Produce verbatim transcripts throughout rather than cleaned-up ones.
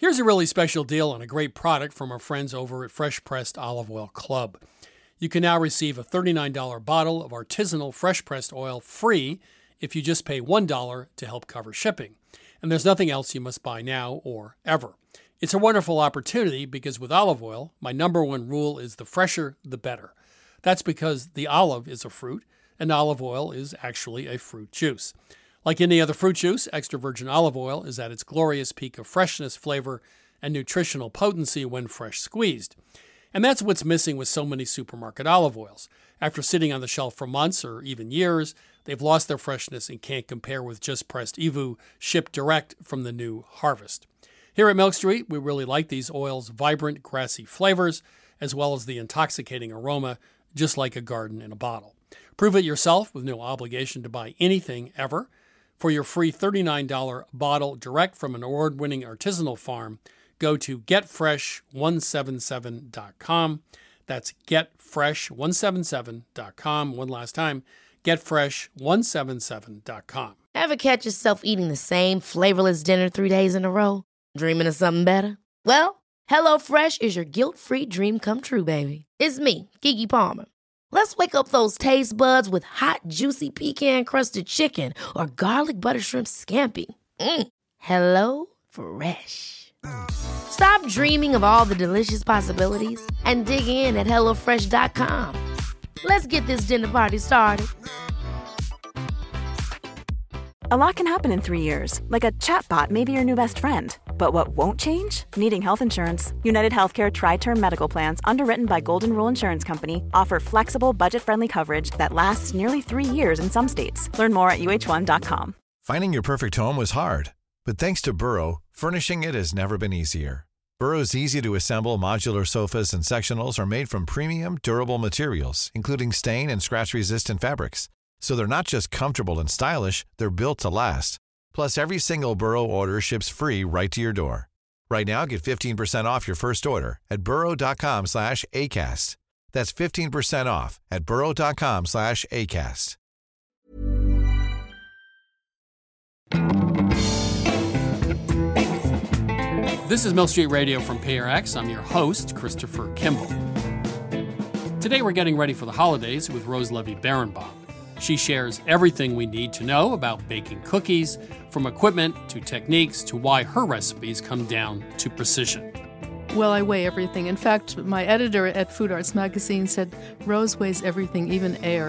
Here's a really special deal on a great product from our friends over at Fresh Pressed Olive Oil Club. You can now receive a thirty-nine dollars bottle of artisanal fresh-pressed oil free if you just pay one dollar to help cover shipping. And there's nothing else you must buy now or ever. It's a wonderful opportunity because with olive oil, my number one rule is the fresher, the better. That's because the olive is a fruit, and olive oil is actually a fruit juice. Like any other fruit juice, extra virgin olive oil is at its glorious peak of freshness, flavor, and nutritional potency when fresh squeezed. And that's what's missing with so many supermarket olive oils. After sitting on the shelf for months or even years, they've lost their freshness and can't compare with just pressed E V U shipped direct from the new harvest. Here at Milk Street, we really like these oils' vibrant, grassy flavors, as well as the intoxicating aroma, just like a garden in a bottle. Prove it yourself with no obligation to buy anything ever. For your free thirty-nine dollars bottle direct from an award-winning artisanal farm, go to get fresh one seventy-seven dot com. That's get fresh one seventy-seven dot com. One last time, get fresh one seventy-seven dot com. Ever catch yourself eating the same flavorless dinner three days in a row? Dreaming of something better? Well, HelloFresh is your guilt-free dream come true, baby. It's me, Keke Palmer. Let's wake up those taste buds with hot, juicy pecan-crusted chicken or garlic butter shrimp scampi. Mm. Hello Fresh. Stop dreaming of all the delicious possibilities and dig in at hello fresh dot com. Let's get this dinner party started. A lot can happen in three years, like a chatbot may be your new best friend. But what won't change? Needing health insurance. United Healthcare Tri-Term Medical Plans, underwritten by Golden Rule Insurance Company, offer flexible, budget-friendly coverage that lasts nearly three years in some states. Learn more at U H one dot com. Finding your perfect home was hard, but thanks to Burrow, furnishing it has never been easier. Burrow's easy-to-assemble modular sofas and sectionals are made from premium, durable materials, including stain and scratch-resistant fabrics. So they're not just comfortable and stylish, they're built to last. Plus, every single Burrow order ships free right to your door. Right now, get fifteen percent off your first order at burrow.com slash ACAST. That's fifteen percent off at burrow.com slash ACAST. This is Milk Street Radio from P R X. I'm your host, Christopher Kimball. Today we're getting ready for the holidays with Rose Levy-Berenbaum. She shares everything we need to know about baking cookies, from equipment to techniques to why her recipes come down to precision. Well, I weigh everything. In fact, my editor at Food Arts Magazine said Rose weighs everything, even air.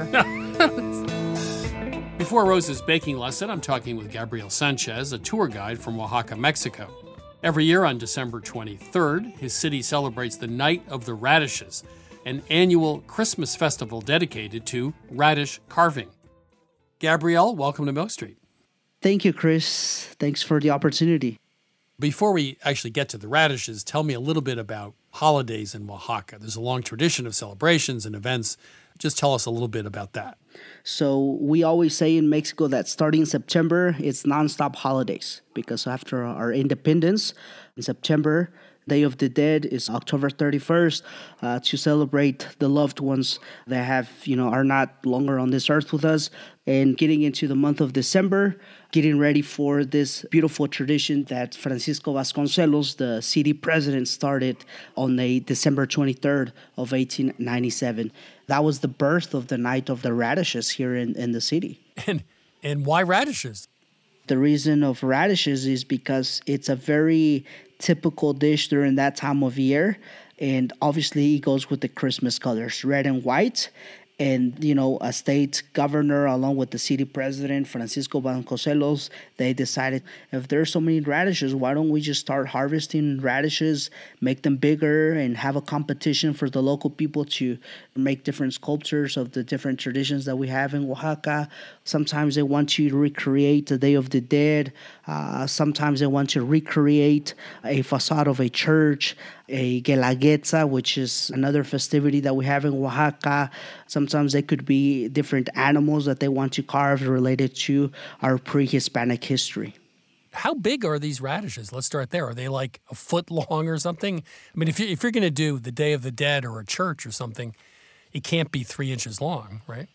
Before Rose's baking lesson, I'm talking with Gabriel Sanchez, a tour guide from Oaxaca, Mexico. Every year on December twenty-third, his city celebrates the Night of the Radishes, an annual Christmas festival dedicated to radish carving. Gabrielle, welcome to Milk Street. Thank you, Chris. Thanks for the opportunity. Before we actually get to the radishes, tell me a little bit about holidays in Oaxaca. There's a long tradition of celebrations and events. Just tell us a little bit about that. So we always say in Mexico that starting September, it's nonstop holidays because after our independence in September, Day of the Dead is October thirty-first uh, to celebrate the loved ones that have, you know, are not longer on this earth with us. And getting into the month of December, getting ready for this beautiful tradition that Francisco Vasconcelos, the city president, started on the December twenty-third of eighteen ninety-seven. That was the birth of the Night of the Radishes here in, in the city. And and why radishes? The reason of radishes is because it's a very typical dish during that time of year. And obviously it goes with the Christmas colors, red and white. And, you know, a state governor, along with the city president, Francisco Vasconcelos, they decided, if there's so many radishes, why don't we just start harvesting radishes, make them bigger, and have a competition for the local people to make different sculptures of the different traditions that we have in Oaxaca. Sometimes they want you to recreate the Day of the Dead. Uh, sometimes they want to recreate a facade of a church, a Guelaguetza, which is another festivity that we have in Oaxaca. Sometimes they could be different animals that they want to carve related to our pre-Hispanic history. How big are these radishes? Let's start there. Are they like a foot long or something? I mean, if, you, if you're going to do the Day of the Dead or a church or something, it can't be three inches long, right?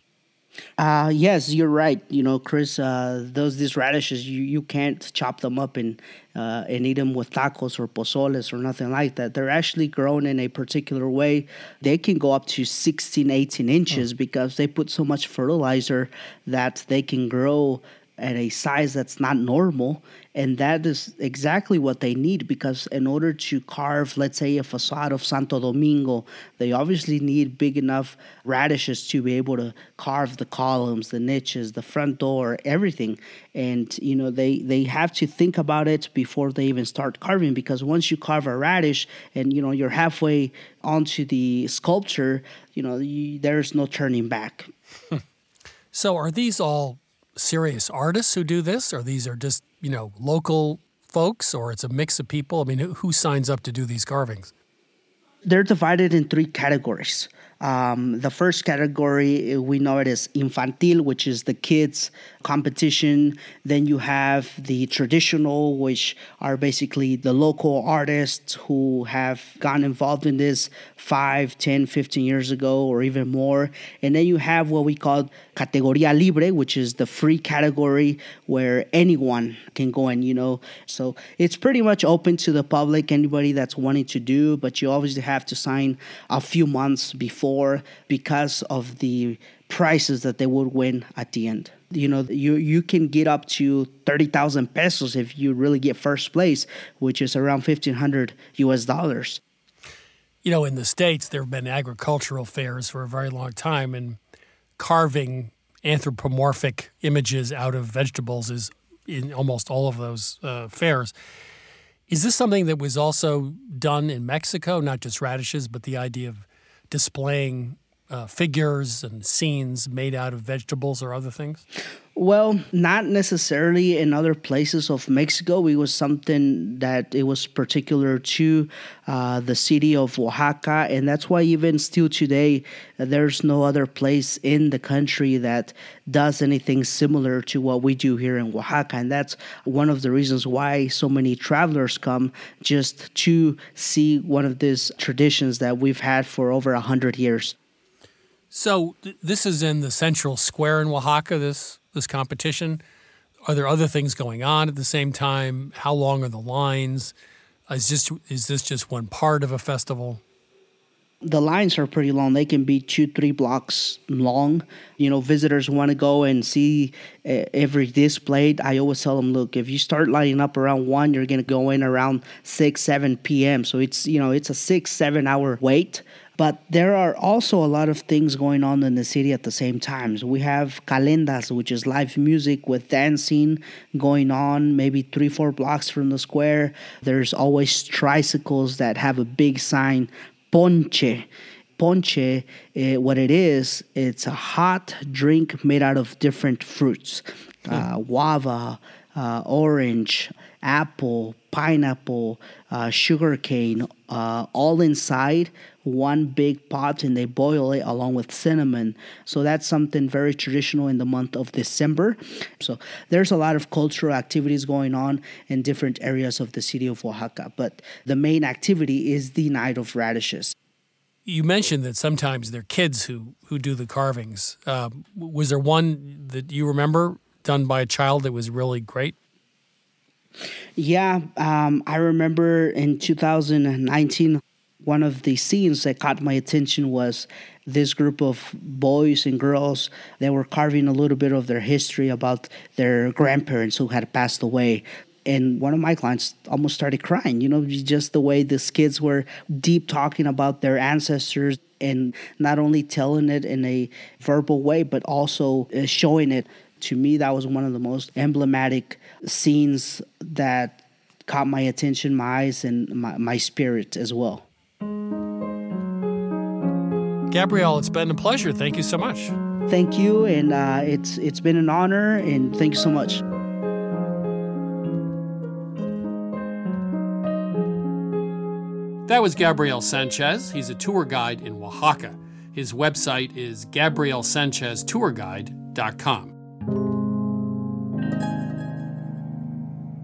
Uh, yes, you're right. You know, Chris, uh, those these radishes, you, you can't chop them up and uh, and eat them with tacos or pozoles or nothing like that. They're actually grown in a particular way. They can go up to sixteen, eighteen inches oh. because they put so much fertilizer that they can grow at a size that's not normal. And that is exactly what they need, because in order to carve, let's say, a facade of Santo Domingo, they obviously need big enough radishes to be able to carve the columns, the niches, the front door, everything. And, you know, they, they have to think about it before they even start carving, because once you carve a radish and, you know, you're halfway onto the sculpture, you know, you, there's no turning back. So are these all serious artists who do this, or these are just, you know, local folks, or it's a mix of people? I mean, who, who signs up to do these carvings? They're divided in three categories. Um, the first category, we know it as infantil, which is the kids competition. Then you have the traditional, which are basically the local artists who have gotten involved in this five, ten, fifteen years ago, or even more. And then you have what we call categoría libre, which is the free category where anyone can go in, you know. So it's pretty much open to the public, anybody that's wanting to do, but you obviously have to sign a few months before, because of the prices that they would win at the end. You know, you you can get up to thirty thousand pesos if you really get first place, which is around fifteen hundred U S dollars. You know, in the States, there have been agricultural fairs for a very long time, and carving anthropomorphic images out of vegetables is in almost all of those uh, fairs. Is this something that was also done in Mexico, not just radishes, but the idea of displaying uh, figures and scenes made out of vegetables or other things? Well, not necessarily in other places of Mexico. It was something that it was particular to uh, the city of Oaxaca, and that's why even still today, uh, there's no other place in the country that does anything similar to what we do here in Oaxaca. And that's one of the reasons why so many travelers come, just to see one of these traditions that we've had for over a hundred years. So th- this is in the central square in Oaxaca, this this competition. Are there other things going on at the same time? How long are the lines? Is this, is this just one part of a festival? The lines are pretty long. They can be two, three blocks long. You know, visitors want to go and see uh, every display. I always tell them, look, if you start lining up around one, you're going to go in around six, seven p.m. So it's, you know, it's a six, seven hour wait. But there are also a lot of things going on in the city at the same time. So we have calendas, which is live music with dancing going on maybe three, four blocks from the square. There's always tricycles that have a big sign, ponche. Ponche, uh, what it is, it's a hot drink made out of different fruits. Uh, guava, uh, orange, apple, pineapple, uh, sugarcane, uh, all inside one big pot, and they boil it along with cinnamon. So that's something very traditional in the month of December. So there's a lot of cultural activities going on in different areas of the city of Oaxaca, but the main activity is the Night of Radishes. You mentioned that sometimes they're kids who, who do the carvings. Um, was there one that you remember done by a child that was really great? Yeah, um, I remember in two thousand nineteen, one of the scenes that caught my attention was this group of boys and girls that were carving a little bit of their history about their grandparents who had passed away. And one of my clients almost started crying, you know, just the way these kids were deep talking about their ancestors, and not only telling it in a verbal way, but also showing it. To me, that was one of the most emblematic scenes that caught my attention, my eyes, and my, my spirit as well. Gabriel, it's been a pleasure. Thank you so much. Thank you, and uh, it's it's been an honor, and thank you so much. That was Gabriel Sanchez. He's a tour guide in Oaxaca. His website is gabriel sanchez tour guide dot com.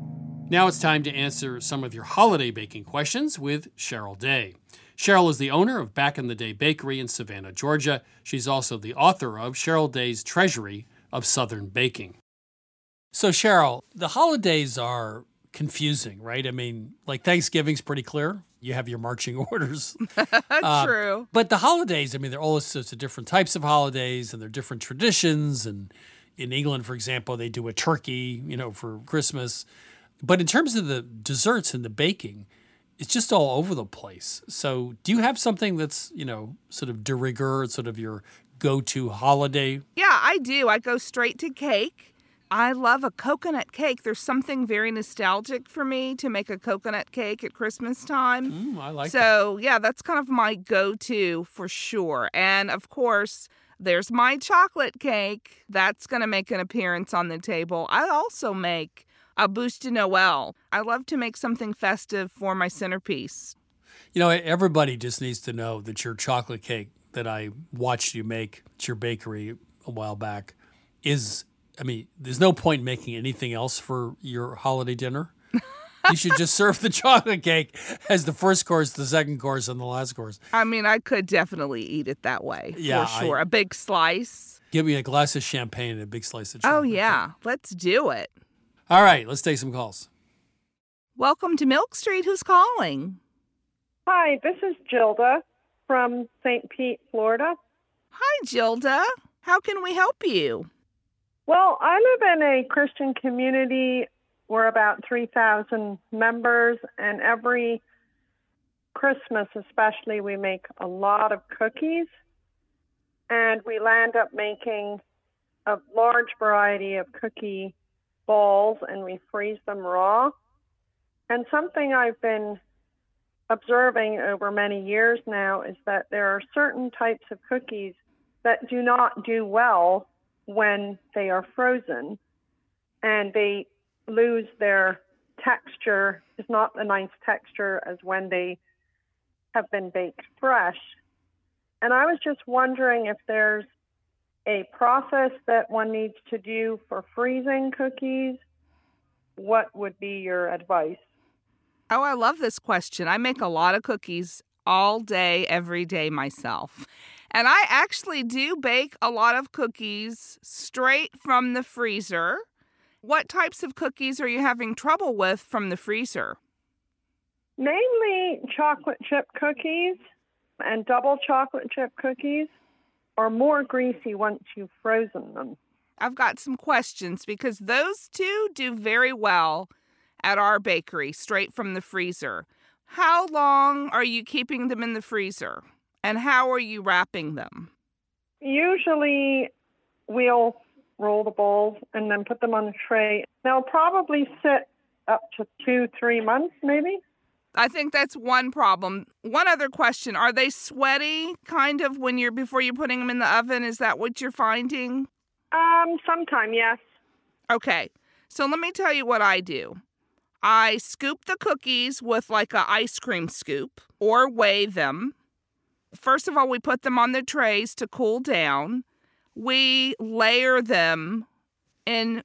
Now it's time to answer some of your holiday baking questions with Cheryl Day. Cheryl is the owner of Back in the Day Bakery in Savannah, Georgia. She's also the author of Cheryl Day's Treasury of Southern Baking. So, Cheryl, the holidays are confusing, right? I mean, like Thanksgiving's pretty clear. You have your marching orders. uh, True. But the holidays, I mean, there are all sorts of different types of holidays, and there are different traditions. And in England, for example, they do a turkey, you know, for Christmas. But in terms of the desserts and the baking, it's just all over the place. So do you have something that's, you know, sort of de rigueur, sort of your go-to holiday? Yeah, I do. I go straight to cake. I love a coconut cake. There's something very nostalgic for me to make a coconut cake at Christmas time. Mm, I like so, that. So, yeah, that's kind of my go-to for sure. And, of course, there's my chocolate cake. That's going to make an appearance on the table. I also make a bûche de Noël. I love to make something festive for my centerpiece. You know, everybody just needs to know that your chocolate cake that I watched you make at your bakery a while back is, I mean, there's no point making anything else for your holiday dinner. You should just serve the chocolate cake as the first course, the second course, and the last course. I mean, I could definitely eat it that way, yeah, for sure. I, a big slice. Give me a glass of champagne and a big slice of chocolate. Oh, yeah. Let's do it. All right, let's take some calls. Welcome to Milk Street. Who's calling? Hi, this is Gilda from Saint Pete, Florida. Hi, Gilda. How can we help you? Well, I live in a Christian community. We're about three thousand members, and every Christmas especially, we make a lot of cookies, and we land up making a large variety of cookie balls, and we freeze them raw. And something I've been observing over many years now is that there are certain types of cookies that do not do well when they are frozen, and they lose their texture. It's not a nice texture as when they have been baked fresh. And I was just wondering if there's a process that one needs to do for freezing cookies. What would be your advice? Oh, I love this question. I make a lot of cookies all day, every day myself. And I actually do bake a lot of cookies straight from the freezer. What types of cookies are you having trouble with from the freezer? Mainly chocolate chip cookies, and double chocolate chip cookies are more greasy once you've frozen them. I've got some questions because those two do very well at our bakery, straight from the freezer. How long are you keeping them in the freezer? And how are you wrapping them? Usually we'll roll the balls and then put them on a tray. They'll probably sit up to two, three months maybe. I think that's one problem. One other question. Are they sweaty kind of when you're before you're putting them in the oven? Is that what you're finding? Um, sometime, yes. Okay. So let me tell you what I do. I scoop the cookies with like an ice cream scoop or weigh them. First of all, we put them on the trays to cool down. We layer them in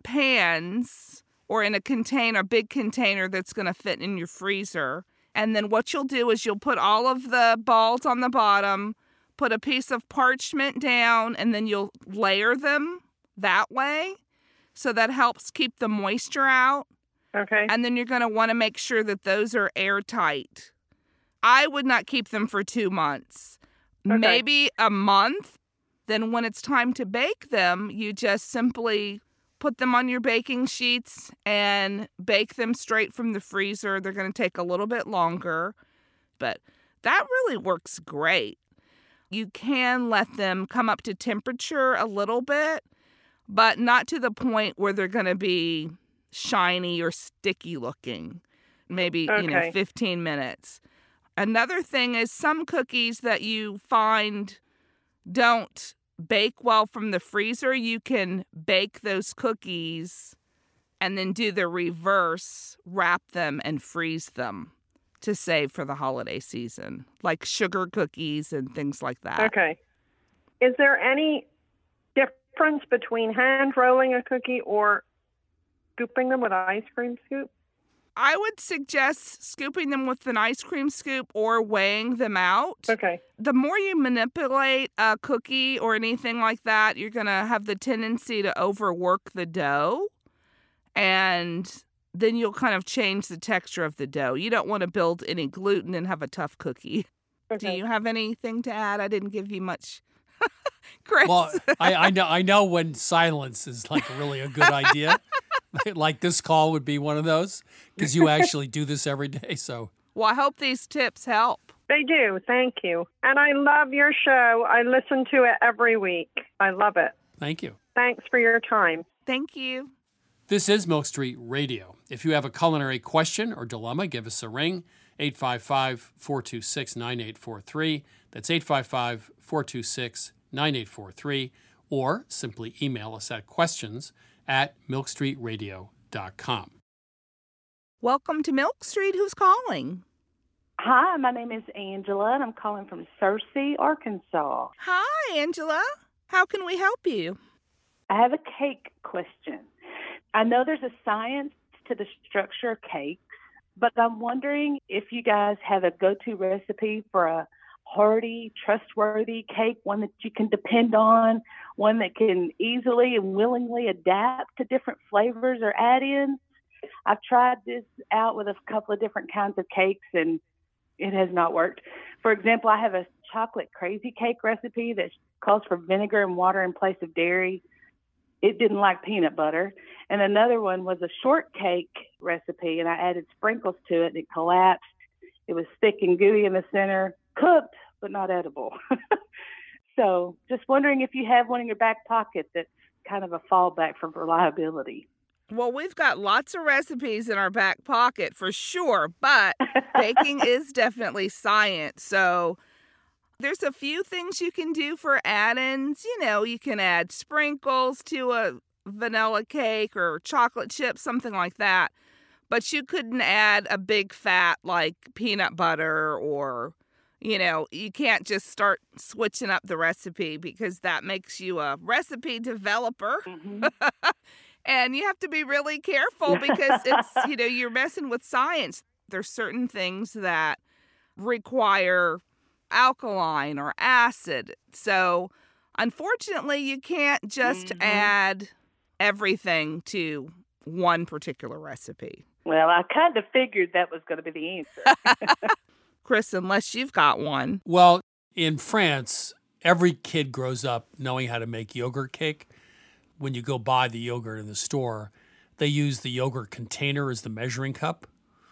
pans or in a container, a big container that's going to fit in your freezer. And then what you'll do is you'll put all of the balls on the bottom, put a piece of parchment down, and then you'll layer them that way. So that helps keep the moisture out. Okay. And then you're going to want to make sure that those are airtight. I would not keep them for two months. Okay. Maybe a month. Then when it's time to bake them, you just simply put them on your baking sheets and bake them straight from the freezer. They're going to take a little bit longer, but that really works great. You can let them come up to temperature a little bit, but not to the point where they're going to be shiny or sticky looking. Maybe, okay. you know, fifteen minutes. Another thing is some cookies that you find don't bake well from the freezer, you can bake those cookies and then do the reverse, wrap them and freeze them to save for the holiday season, like sugar cookies and things like that. Okay. Is there any difference between hand rolling a cookie or scooping them with an ice cream scoop? I would suggest scooping them with an ice cream scoop or weighing them out. Okay. The more you manipulate a cookie or anything like that, you're going to have the tendency to overwork the dough. And then you'll kind of change the texture of the dough. You don't want to build any gluten and have a tough cookie. Okay. Do you have anything to add? I didn't give you much. Chris. Well, I, I know I know when silence is like really a good idea. Like this call would be one of those because you actually do this every day. So, well, I hope these tips help. They do. Thank you. And I love your show. I listen to it every week. I love it. thank you. Thanks for your time. Thank you. This is Milk Street Radio. If you have a culinary question or dilemma, give us a ring, eight five five, four two six, nine eight four three. That's eight five five, four two six, nine eight four three. Or simply email us at questions at milk street radio dot com. Welcome to Milk Street. Who's calling? Hi, my name is Angela, and I'm calling from Searcy, Arkansas. Hi, Angela. How can we help you? I have a cake question. I know there's a science to the structure of cakes, but I'm wondering if you guys have a go-to recipe for a hearty, trustworthy cake, one that you can depend on, one that can easily and willingly adapt to different flavors or add-ins. I've tried this out with a couple of different kinds of cakes, and it has not worked. For example, I have a chocolate crazy cake recipe that calls for vinegar and water in place of dairy. It didn't like peanut butter. And another one was a shortcake recipe, and I added sprinkles to it, and it collapsed. It was thick and gooey in the center, cooked, but not edible. So just wondering if you have one in your back pocket that's kind of a fallback for reliability. Well, we've got lots of recipes in our back pocket for sure, but baking is definitely science. So there's a few things you can do for add-ins. You know, you can add sprinkles to a vanilla cake or chocolate chips, something like that. But you couldn't add a big fat like peanut butter or, you know, you can't just start switching up the recipe because that makes you a recipe developer. Mm-hmm. And you have to be really careful because it's, you know, you're messing with science. There's certain things that require alkaline or acid. So unfortunately, you can't just mm-hmm. add everything to one particular recipe. Well, I kind of figured that was going to be the answer. Chris, unless you've got one. Well, in France, every kid grows up knowing how to make yogurt cake. When you go buy the yogurt in the store, they use the yogurt container as the measuring cup.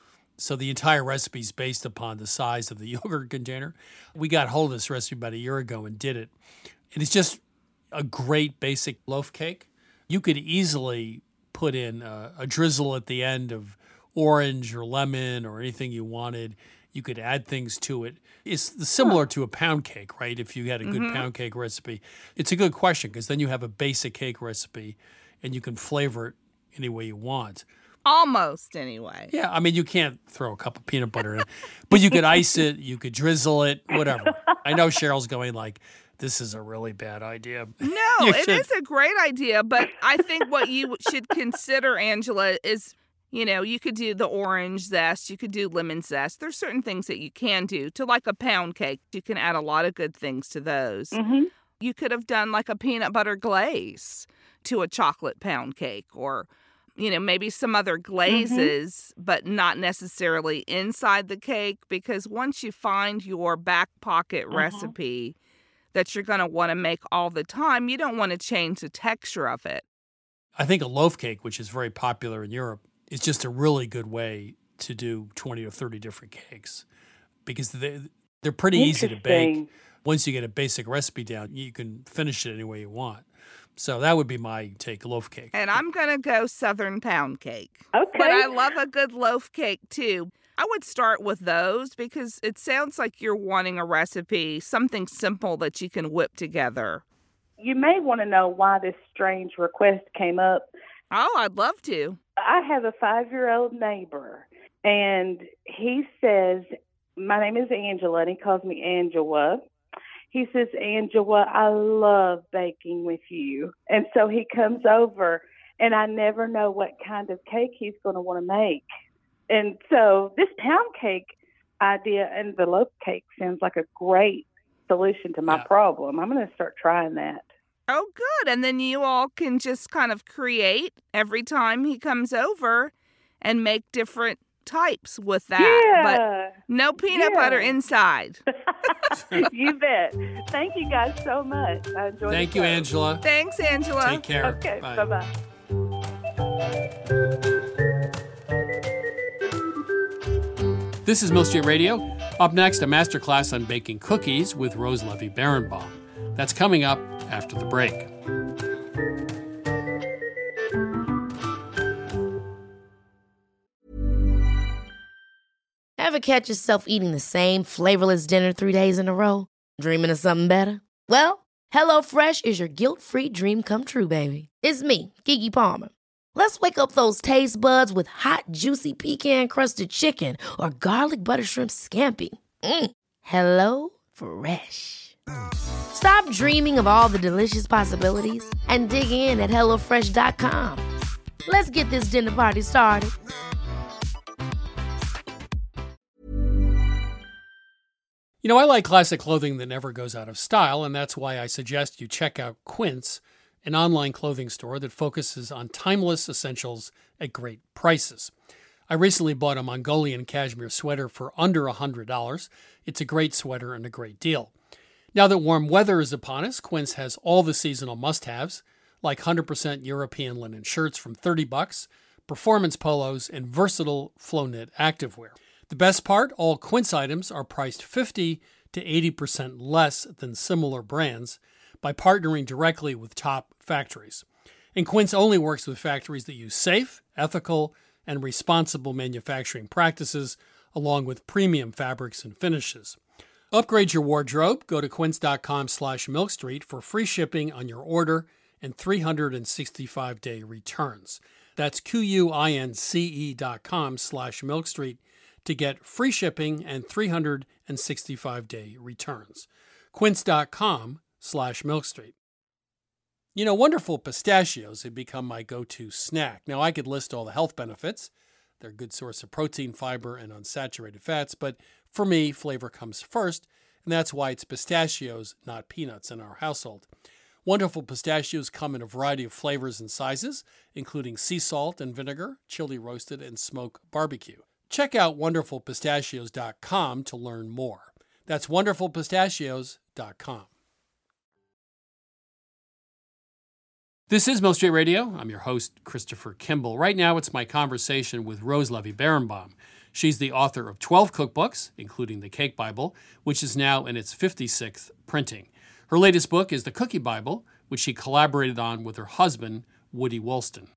So the entire recipe is based upon the size of the yogurt container. We got hold of this recipe about a year ago and did it. And it's just a great basic loaf cake. You could easily put in a, a drizzle at the end of orange or lemon or anything you wanted. You could add things to it. It's similar to a pound cake, right? If you had a good Mm-hmm. pound cake recipe. It's a good question because then you have a basic cake recipe and you can flavor it any way you want. Almost, anyway. Yeah, I mean, you can't throw a cup of peanut butter in it, but you could ice it, you could drizzle it, whatever. I know Cheryl's going like, this is a really bad idea. No, You it should- is a great idea, but I think what you should consider, Angela, is, you know, you could do the orange zest, you could do lemon zest. There's certain things that you can do to like a pound cake. You can add a lot of good things to those. Mm-hmm. You could have done like a peanut butter glaze to a chocolate pound cake or, you know, maybe some other glazes, mm-hmm. but not necessarily inside the cake because once you find your back pocket uh-huh. recipe that you're going to want to make all the time, you don't want to change the texture of it. I think a loaf cake, which is very popular in Europe, is just a really good way to do twenty or thirty different cakes because they, they're pretty easy to bake. Once you get a basic recipe down, you can finish it any way you want. So that would be my take, loaf cake. And I'm going to go Southern pound cake. Okay. But I love a good loaf cake, too. I would start with those because it sounds like you're wanting a recipe, something simple that you can whip together. You may want to know why this strange request came up. Oh, I'd love to. I have a five-year-old neighbor, and he says, my name is Angela, and he calls me Angela. He says, Angela, I love baking with you. And so he comes over, and I never know what kind of cake he's going to want to make. And so this pound cake idea and the loaf cake sounds like a great solution to my Yeah. problem. I'm going to start trying that. Oh, good. And then you all can just kind of create every time he comes over and make different types with that. Yeah. But no peanut Yeah. butter inside. You bet. Thank you guys so much. I enjoyed Thank the you, show. Angela. Thanks, Angela. Take care. Okay, Bye. bye-bye. This is Milk Street Radio. Up next, a masterclass on baking cookies with Rose Levy Berenbaum. That's coming up after the break. Ever catch yourself eating the same flavorless dinner three days in a row? Dreaming of something better? Well, HelloFresh is your guilt-free dream come true, baby. It's me, Keke Palmer. Let's wake up those taste buds with hot, juicy pecan-crusted chicken or garlic butter shrimp scampi. Mm. Hello Fresh. Stop dreaming of all the delicious possibilities and dig in at hello fresh dot com. Let's get this dinner party started. You know, I like classic clothing that never goes out of style, and that's why I suggest you check out Quince, an online clothing store that focuses on timeless essentials at great prices. I recently bought a Mongolian cashmere sweater for under one hundred dollars. It's a great sweater and a great deal. Now that warm weather is upon us, Quince has all the seasonal must-haves, like one hundred percent European linen shirts from thirty bucks, performance polos, and versatile flow-knit activewear. The best part, all Quince items are priced fifty to eighty percent less than similar brands by partnering directly with top factories. And Quince only works with factories that use safe, ethical, and responsible manufacturing practices, along with premium fabrics and finishes. Upgrade your wardrobe. Go to quince.com slash milkstreet for free shipping on your order and three hundred sixty-five day returns. That's Q-U-I-N-C-E dot com slash milkstreet to get free shipping and three hundred sixty-five day returns. Quince.com slash milkstreet. You know, Wonderful Pistachios have become my go-to snack. Now, I could list all the health benefits. They're a good source of protein, fiber, and unsaturated fats, but for me, flavor comes first, and that's why it's pistachios, not peanuts, in our household. Wonderful Pistachios come in a variety of flavors and sizes, including sea salt and vinegar, chili roasted, and smoke barbecue. Check out wonderful pistachios dot com to learn more. That's wonderful pistachios dot com. This is Milk Street Radio. I'm your host, Christopher Kimball. Right now, it's my conversation with Rose Levy Berenbaum. She's the author of twelve cookbooks, including the Cake Bible, which is now in its fifty-sixth printing. Her latest book is the Cookie Bible, which she collaborated on with her husband, Woody Woolston.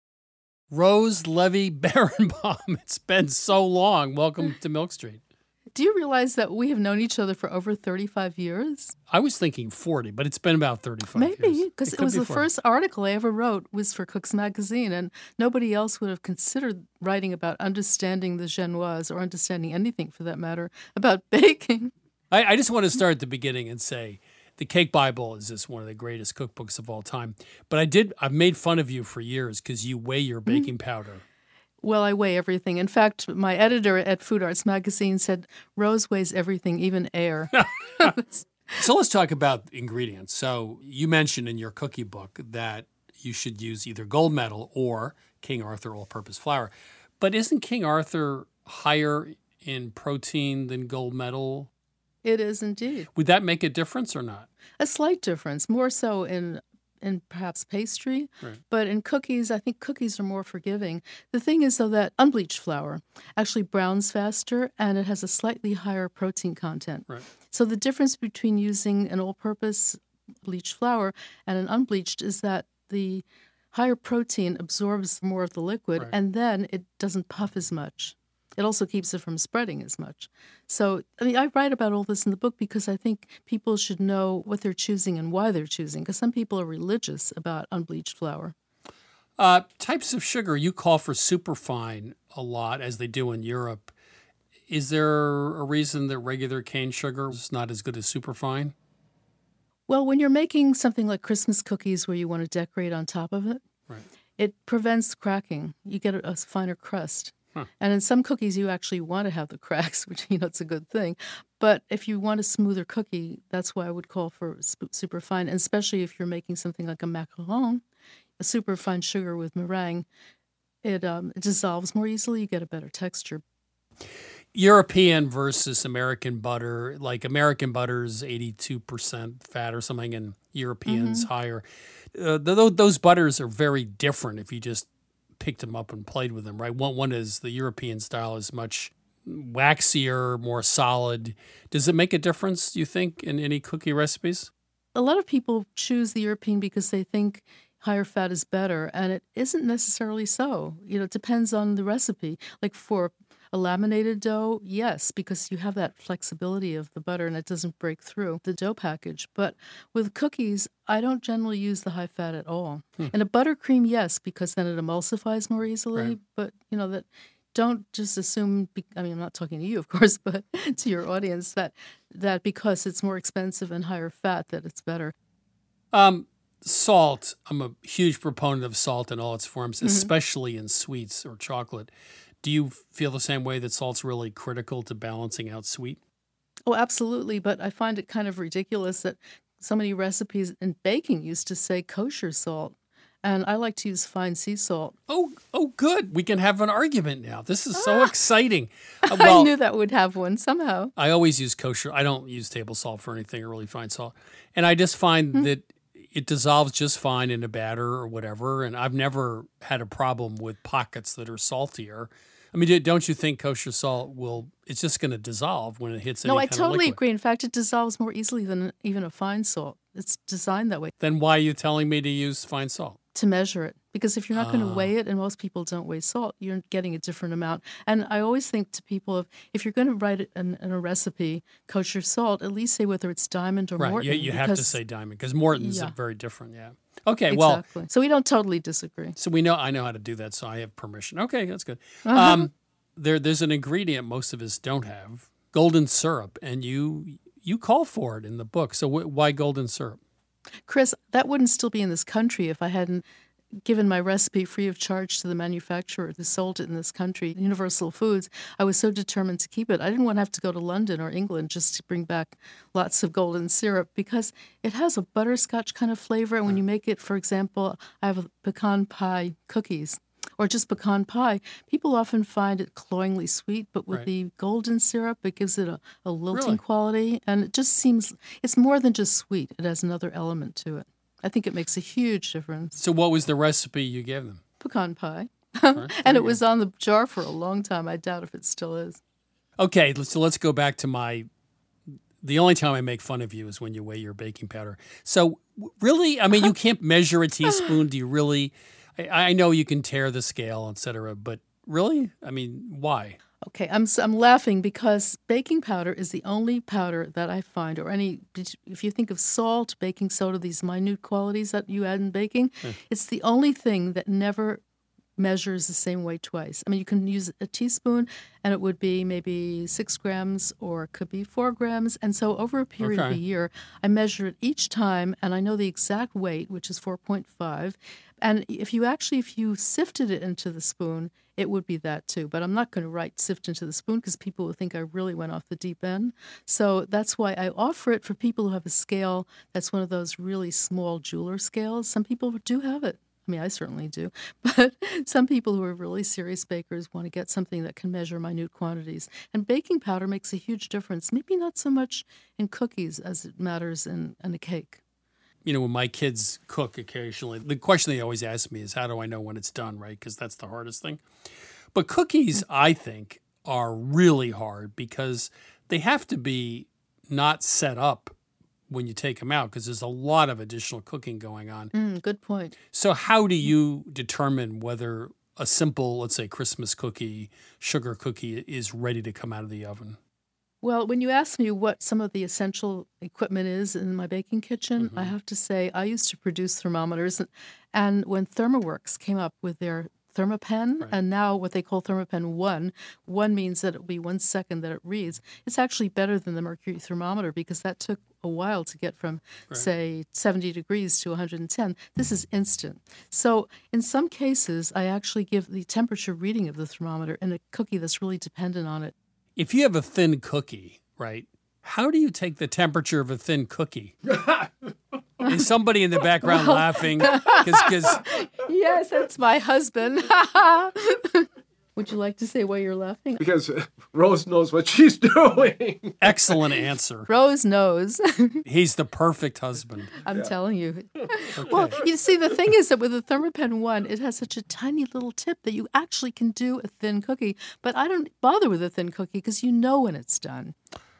Rose Levy Berenbaum, it's been so long. Welcome to Milk Street. Do you realize that we have known each other for over thirty-five years? I was thinking forty, but it's been about thirty-five years. Maybe, because it, could was be the forty. first article I ever wrote was for Cook's Magazine, and nobody else would have considered writing about understanding the genoise or understanding anything, for that matter, about baking. I, I just want to start at the beginning and say the Cake Bible is just one of the greatest cookbooks of all time. But I did, I've made fun of you for years because you weigh your baking powder. Well, I weigh everything. In fact, my editor at Food Arts Magazine said, Rose weighs everything, even air. So let's talk about ingredients. So you mentioned in your cookie book that you should use either gold medal or King Arthur all-purpose flour. But isn't King Arthur higher in protein than gold medal? It is indeed. Would that make a difference or not? A slight difference, more so in in perhaps pastry, Right. but in cookies, I think cookies are more forgiving. The thing is, though, that unbleached flour actually browns faster and it has a slightly higher protein content. Right. So the difference between using an all-purpose bleached flour and an unbleached is that the higher protein absorbs more of the liquid, Right. and then it doesn't puff as much. It also keeps it from spreading as much. So, I mean, I write about all this in the book because I think people should know what they're choosing and why they're choosing, because some people are religious about unbleached flour. Uh, types of sugar, you call for superfine a lot, as they do in Europe. Is there a reason that regular cane sugar is not as good as superfine? Well, when you're making something like Christmas cookies where you want to decorate on top of it, Right. it prevents cracking. You get a, a finer crust. Huh. And in some cookies, you actually want to have the cracks, which, you know, it's a good thing. But if you want a smoother cookie, that's why I would call for sp- super fine, and especially if you're making something like a macaron, a super fine sugar with meringue, it, um, it dissolves more easily. You get a better texture. European versus American butter, like American butter's eighty-two percent fat or something, and European's Mm-hmm. higher. Uh, th- those butters are very different if you just picked them up and played with them, right? One, one is the European style is much waxier, more solid. Does it make a difference, do you think, in any cookie recipes? A lot of people choose the European because they think higher fat is better, and it isn't necessarily so. You know, it depends on the recipe. Like for a laminated dough, yes, because you have that flexibility of the butter and it doesn't break through the dough package. But with cookies, I don't generally use the high fat at all. Hmm. And a buttercream, yes, because then it emulsifies more easily. Right. But, you know, that don't just assume, be- I mean, I'm not talking to you, of course, but to your audience, that that because it's more expensive and higher fat, that it's better. Um, salt, I'm a huge proponent of salt in all its forms, Mm-hmm. especially in sweets or chocolate. Do you feel the same way that salt's really critical to balancing out sweet? Oh, absolutely. But I find it kind of ridiculous that so many recipes in baking used to say kosher salt. And I like to use fine sea salt. Oh, oh, good. We can have an argument now. This is so exciting. Uh, I well, knew that would have one somehow. I always use kosher. I don't use table salt for anything or really fine salt. And I just find Hmm. that it dissolves just fine in a batter or whatever. And I've never had a problem with pockets that are saltier. I mean, don't you think kosher salt will, it's just going to dissolve when it hits any No, I kind of totally liquid? agree. In fact, it dissolves more easily than even a fine salt. It's designed that way Then why are you telling me to use fine salt? to measure it. Because if you're not going to Ah. weigh it, and most people don't weigh salt, you're getting a different amount. And I always think to people, if, if you're going to write it in, in a recipe, kosher salt, at least say whether it's Diamond or Right. Morton. You, you have to because- say diamond because Morton's Yeah. very different. Yeah. Okay. Well, Exactly. So we don't totally disagree. so we know, I know how to do that. So I have permission. Okay. That's good. Uh-huh. Um, there, there's an ingredient most of us don't have, golden syrup. And you, you call for it in the book. So wh- why golden syrup? Chris, that wouldn't still be in this country if I hadn't given my recipe free of charge to the manufacturer who sold it in this country, Universal Foods. I was so determined to keep it. I didn't want to have to go to London or England just to bring back lots of golden syrup because it has a butterscotch kind of flavor. And when you make it, for example, I have a pecan pie cookies or just pecan pie, people often find it cloyingly sweet, but with Right. the golden syrup, it gives it a, a lilting Really? quality. And it just seems, it's more than just sweet. It has another element to it. I think it makes a huge difference. So what was the recipe you gave them? Pecan pie. Right, there And you it was on the jar for a long time. I doubt if it still is. Okay, let's- so let's go back to my. The only time I make fun of you is when you weigh your baking powder. So w- really, I mean, you can't measure a teaspoon. Do you really? I, I know you can tear the scale, et cetera, but really, I mean, why? Okay, I'm s- I'm laughing because baking powder is the only powder that I find, or any, if you think of salt, baking soda, these minute qualities that you add in baking, it's the only thing that never measures the same way twice. I mean, you can use a teaspoon and it would be maybe six grams or it could be four grams. And so over a period of Okay. a year, I measure it each time and I know the exact weight, which is four point five. And if you actually, if you sifted it into the spoon, it would be that too. But I'm not going to write sift into the spoon because people will think I really went off the deep end. So that's why I offer it for people who have a scale that's one of those really small jeweler scales. Some people do have it. I mean, I certainly do. But some people who are really serious bakers want to get something that can measure minute quantities. And baking powder makes a huge difference, maybe not so much in cookies as it matters in, in a cake. You know, when my kids cook occasionally, the question they always ask me is, how do I know when it's done, right? Because that's the hardest thing. But cookies, I think, are really hard because they have to be not set up when you take them out because there's a lot of additional cooking going on. Mm, good point. So how do you determine whether a simple, let's say, Christmas cookie, sugar cookie is ready to come out of the oven? Well, when you ask me what some of the essential equipment is in my baking kitchen, I have to say I used to produce thermometers. And when ThermoWorks came up with their Thermapen, Right. and now what they call Thermapen one. One means that it'll be one second that it reads. It's actually better than the mercury thermometer because that took a while to get from, Right. say, seventy degrees to one hundred ten. This is instant. So in some cases, I actually give the temperature reading of the thermometer in a cookie that's really dependent on it. If you have a thin cookie, right, how do you take the temperature of a thin cookie? Is somebody in the background laughing? Because Yes, that's my husband. Would you like to say why you're laughing? Because Rose knows what she's doing. excellent answer. Rose knows. He's the perfect husband. I'm telling you. Well, you see, the thing is that with the Thermapen one, it has such a tiny little tip that you actually can do a thin cookie. But I don't bother with a thin cookie because you know when it's done.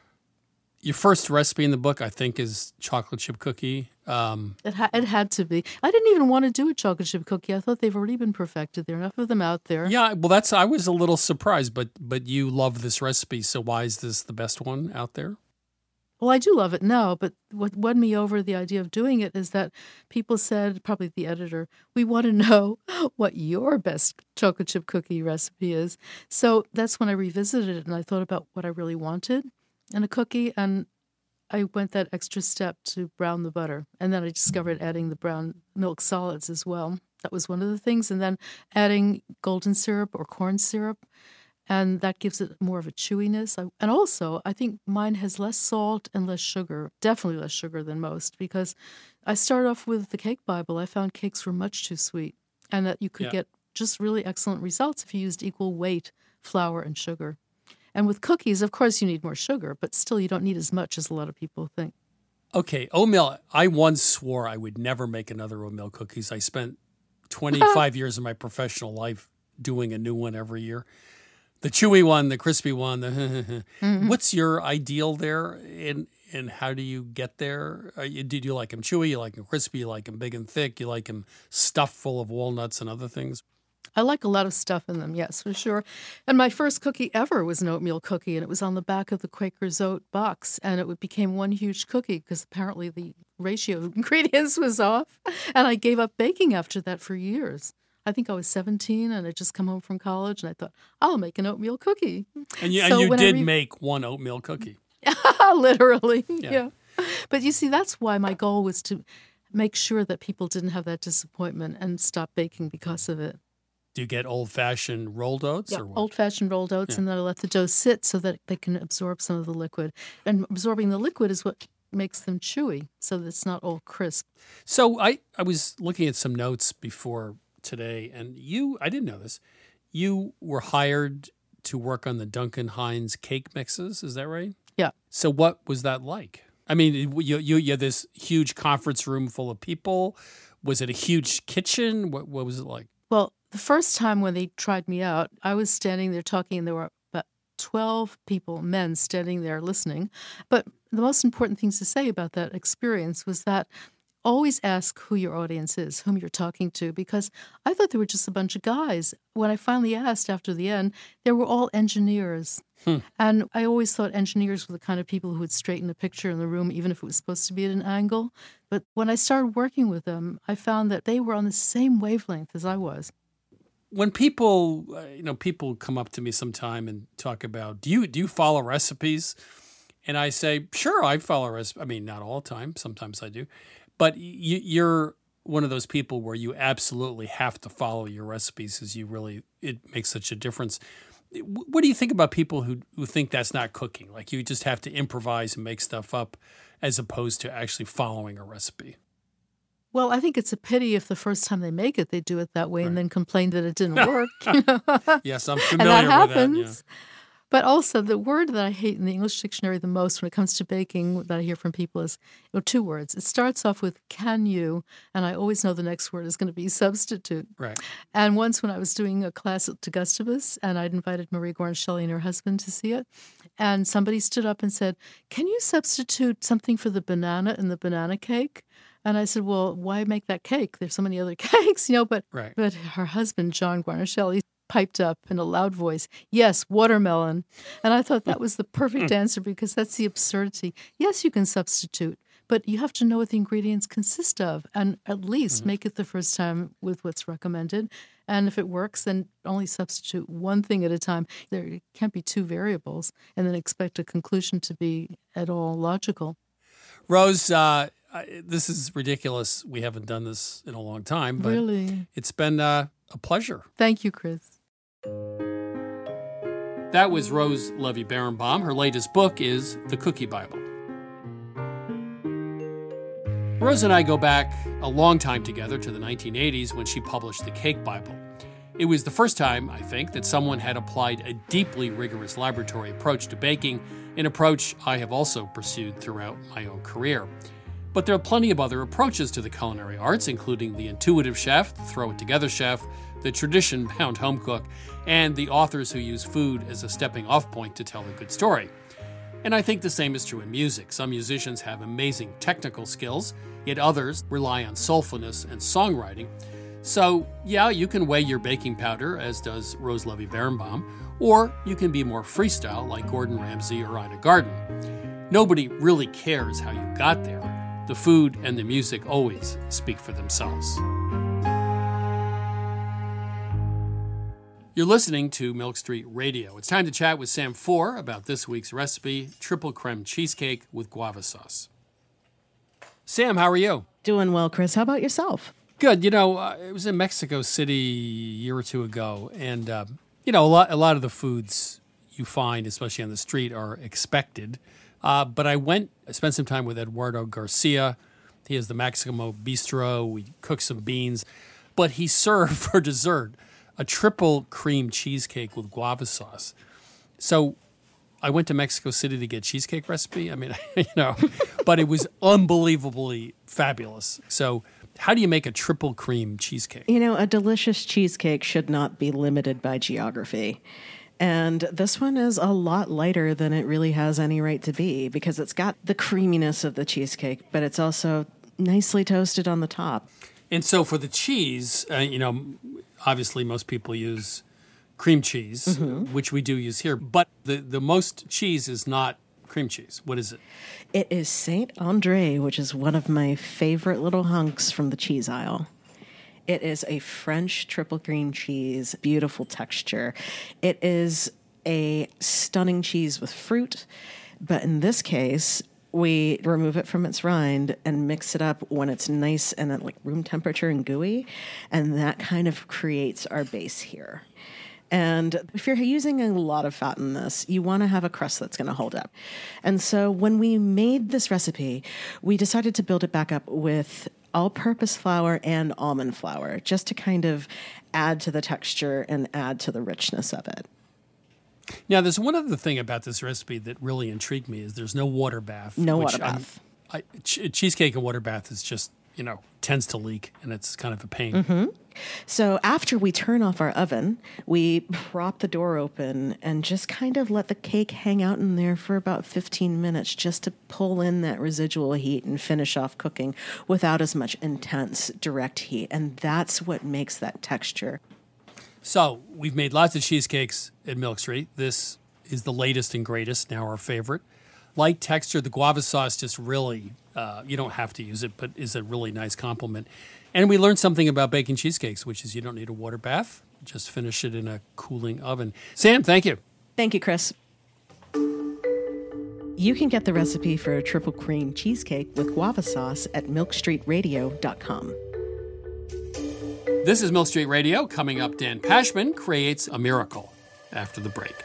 Your first recipe in the book, I think, is chocolate chip cookie. Um, It, ha- it had to be. I didn't even want to do a chocolate chip cookie. I thought they've already been perfected. There are enough of them out there. yeah, well, that's I was a little surprised, but but you love this recipe, so why is this the best one out there? Well, I do love it now, but what won me over the idea of doing it is that people said, probably the editor, we want to know what your best chocolate chip cookie recipe is. So that's when I revisited it and I thought about what I really wanted in a cookie, and I went that extra step to brown the butter. And then I discovered adding the brown milk solids as well. That was one of the things. And then adding golden syrup or corn syrup. And that gives it more of a chewiness. I, and also, I think mine has less salt and less sugar, definitely less sugar than most, because I started off with the Cake Bible. I found cakes were much too sweet and that you could Yeah. get just really excellent results if you used equal weight flour and sugar. And with cookies, of course, you need more sugar, but still you don't need as much as a lot of people think. Okay, oatmeal. I once swore I would never make another oatmeal cookies. I spent twenty-five years of my professional life doing a new one every year. The chewy one, the crispy one. The Mm-hmm. What's your ideal there, and and how do you get there? Are you, did you like them chewy? You like them crispy? You like them big and thick? You like them stuffed full of walnuts and other things? I like a lot of stuff in them, yes, for sure. And my first cookie ever was an oatmeal cookie, and it was on the back of the Quaker's Oat box, and it became one huge cookie because apparently the ratio of ingredients was off. And I gave up baking after that for years. I think I was seventeen, and I'd just come home from college, and I thought, I'll make an oatmeal cookie. And you, So and you when I did re- make one oatmeal cookie. Literally, Yeah. yeah. But you see, that's why my goal was to make sure that people didn't have that disappointment and stop baking because of it. Do you get old-fashioned rolled oats? Yeah, or what? old-fashioned rolled oats, Yeah. and then I let the dough sit so that they can absorb some of the liquid. And absorbing the liquid is what makes them chewy, so that it's not all crisp. So I, I was looking at some notes before today, and you, I didn't know this, you were hired to work on the Duncan Hines cake mixes. Is that right? Yeah. So what was that like? I mean, you, you, you had this huge conference room full of people. Was it a huge kitchen? What, what was it like? Well, the first time when they tried me out, I was standing there talking, and there were about twelve people, men, standing there listening. But the most important things to say about that experience was that always ask who your audience is, whom you're talking to, because I thought they were just a bunch of guys. When I finally asked after the end, they were all engineers. Hmm. And I always thought engineers were the kind of people who would straighten a picture in the room, even if it was supposed to be at an angle. But when I started working with them, I found that they were on the same wavelength as I was. When people, uh, you know, people come up to me sometime and talk about, do you do you follow recipes? And I say, sure, I follow recipes. I mean, not all the time. Sometimes I do. But you, you're one of those people where you absolutely have to follow your recipes because you really, it makes such a difference. What do you think about people who, who think that's not cooking? Like you just have to improvise and make stuff up as opposed to actually following a recipe? Well, I think it's a pity if the first time they make it, they do it that way and Right. then complain that it didn't work. You know? Yes, I'm and familiar that with happens. that. Yeah. But also, the word that I hate in the English dictionary the most when it comes to baking that I hear from people is you know, two words. It starts off with can you, and I always know the next word is going to be substitute. Right. And once when I was doing a class at Gustavus, and I'd invited Marie Gorn-Shelley and her husband to see it, and somebody stood up and said, can you substitute something for the banana in the banana cake? And I said, well, why make that cake? There's so many other cakes, you know, but Right. but her husband, John Guarnaschelli, piped up in a loud voice, yes, watermelon. And I thought that was the perfect answer because that's the absurdity. Yes, you can substitute, But you have to know what the ingredients consist of and at least Mhm. make it the first time with what's recommended. And if it works, then only substitute one thing at a time. There can't be two variables and then expect a conclusion to be at all logical. Rose, uh, I- this is ridiculous. We haven't done this in a long time, but Really? it's been uh, a pleasure. Thank you, Chris. That was Rose Levy Berenbaum. Her latest book is The Cookie Bible. Rose and I go back a long time together to the nineteen eighties when she published The Cake Bible. It was the first time, I think, that someone had applied a deeply rigorous laboratory approach to baking, an approach I have also pursued throughout my own career. But there are plenty of other approaches to the culinary arts, including the intuitive chef, the throw-it-together chef, the tradition-bound home cook, and the authors who use food as a stepping-off point to tell a good story. And I think the same is true in music. Some musicians have amazing technical skills, yet others rely on soulfulness and songwriting. So, yeah, you can weigh your baking powder, as does Rose Levy Berenbaum, or you can be more freestyle like Gordon Ramsay or Ina Garten. Nobody really cares how you got there. The food and the music always speak for themselves. You're listening to Milk Street Radio. It's time to chat with Sam Four about this week's recipe, triple creme cheesecake with guava sauce. Sam, how are you? Doing well, Chris. How about yourself? Good. You know, uh, I was in Mexico City a year or two ago, and, uh, you know, a lot, a lot of the foods you find, especially on the street, are expected. Uh, but I went, I spent some time with Eduardo Garcia. He has the Maximo Bistro. We cooked some beans. But he served for dessert a triple cream cheesecake with guava sauce. So I went to Mexico City to get cheesecake recipe. I mean, you know, but it was unbelievably fabulous. So how do you make a triple cream cheesecake? You know, a delicious cheesecake should not be limited by geography. And this one is a lot lighter than it really has any right to be because it's got the creaminess of the cheesecake, but it's also nicely toasted on the top. And so for the cheese, uh, you know, obviously most people use cream cheese, Mm-hmm. which we do use here, but the, the most cheese is not cream cheese. What is it? It is Saint Andre, which is one of my favorite little hunks from the cheese aisle. It is a French triple cream cheese, beautiful texture. It is a stunning cheese with fruit, but in this case, we remove it from its rind and mix it up when it's nice and at like room temperature and gooey, and that kind of creates our base here. And if you're using a lot of fat in this, you want to have a crust that's going to hold up. And so when we made this recipe, we decided to build it back up with all-purpose flour and almond flour, just to kind of add to the texture and add to the richness of it. Now, there's one other thing about this recipe that really intrigued me is there's no water bath. No which water I'm- bath. I, ch- cheesecake and water bath is just, you know, tends to leak, and it's kind of a pain. Mm-hmm. So after we turn off our oven, we prop the door open and just kind of let the cake hang out in there for about fifteen minutes just to pull in that residual heat and finish off cooking without as much intense direct heat. And that's what makes that texture. So we've made lots of cheesecakes at Milk Street. This is the latest and greatest, now our favorite. Light texture, the guava sauce just really, uh, you don't have to use it, but is a really nice compliment. And we learned something about baking cheesecakes, which is you don't need a water bath. Just finish it in a cooling oven. Sam, thank you. Thank you, Chris. You can get the recipe for a triple cream cheesecake with guava sauce at milk street radio dot com. This is Milk Street Radio. Coming up, Dan Pashman creates a miracle after the break.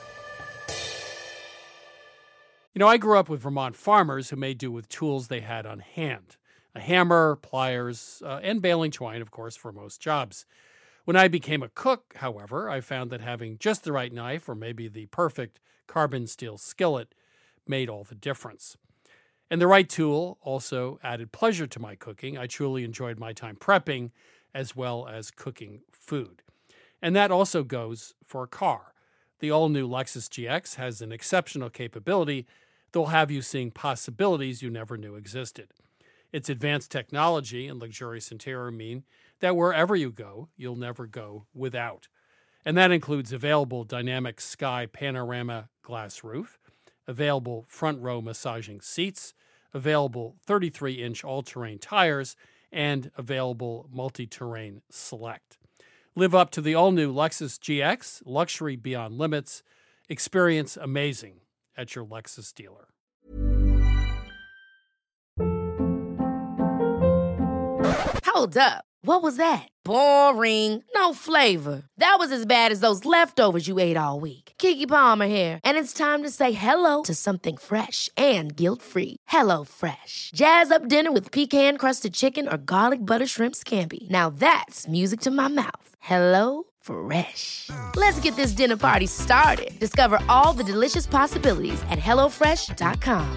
You know, I grew up with Vermont farmers who made do with tools they had on hand. A hammer, pliers, uh, and baling twine, of course, for most jobs. When I became a cook, however, I found that having just the right knife or maybe the perfect carbon steel skillet made all the difference. And the right tool also added pleasure to my cooking. I truly enjoyed my time prepping as well as cooking food. And that also goes for a car. The all-new Lexus G X has an exceptional capability that will have you seeing possibilities you never knew existed. Its advanced technology and luxurious interior mean that wherever you go, you'll never go without. And that includes available dynamic sky panorama glass roof, available front row massaging seats, available thirty-three inch all-terrain tires, and available multi-terrain select. Live up to the all-new Lexus G X, luxury beyond limits. Experience amazing at your Lexus dealer. Hold up. What was that? Boring. No flavor. That was as bad as those leftovers you ate all week. Keke Palmer here, and it's time to say hello to something fresh and guilt-free. Hello Fresh. Jazz up dinner with pecan-crusted chicken or garlic butter shrimp scampi. Now that's music to my mouth. Hello Fresh. Let's get this dinner party started. Discover all the delicious possibilities at hello fresh dot com.